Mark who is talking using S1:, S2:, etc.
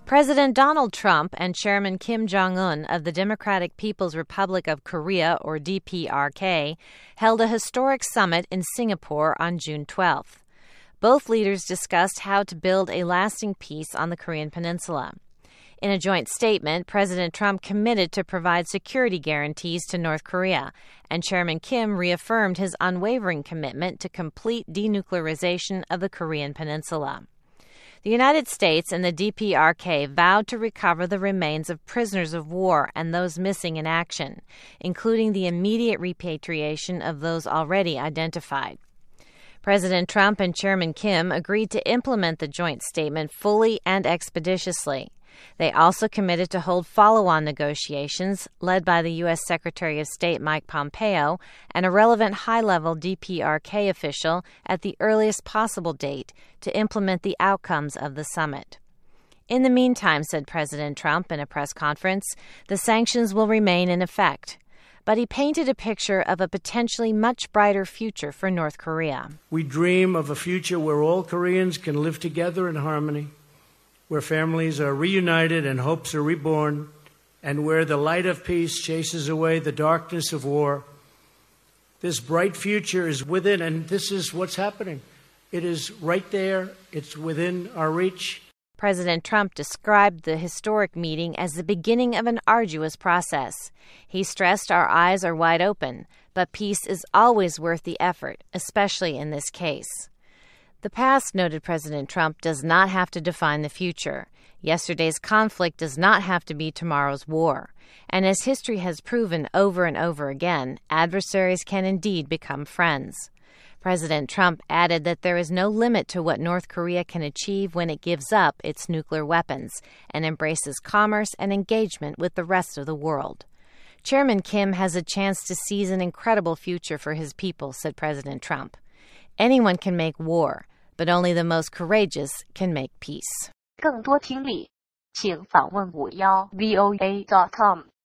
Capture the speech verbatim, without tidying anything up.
S1: President Donald Trump and Chairman Kim Jong-un of the Democratic People's Republic of Korea, or D P R K, held a historic summit in Singapore on June twelfth. Both leaders discussed how to build a lasting peace on the Korean Peninsula. In a joint statement, President Trump committed to provide security guarantees to North Korea, and Chairman Kim reaffirmed his unwavering commitment to complete denuclearization of the Korean Peninsula. The United States and the D P R K vowed to recover the remains of prisoners of war and those missing in action, including the immediate repatriation of those already identified. President Trump and Chairman Kim agreed to implement the joint statement fully and expeditiously. They also committed to hold follow-on negotiations led by the U S Secretary of State Mike Pompeo and a relevant high-level D P R K official at the earliest possible date to implement the outcomes of the summit. In the meantime, said President Trump in a press conference, the sanctions will remain in effect. But he painted a picture of a potentially much brighter future for North Korea.
S2: We dream of a future where all Koreans can live together in harmony, where families are reunited and hopes are reborn, and where the light of peace chases away the darkness of war. This bright future is within, and this is what's happening. It is right there. It's within our reach.
S1: President Trump described the historic meeting as the beginning of an arduous process. He stressed our eyes are wide open, but peace is always worth the effort, especially in this case. The past, noted President Trump, does not have to define the future. Yesterday's conflict does not have to be tomorrow's war. And as history has proven over and over again, adversaries can indeed become friends. President Trump added that there is no limit to what North Korea can achieve when it gives up its nuclear weapons and embraces commerce and engagement with the rest of the world. Chairman Kim has a chance to seize an incredible future for his people, said President Trump. Anyone can make war, but only the most courageous can make peace.
S3: 更多听力，请访问五幺 V O A dot com。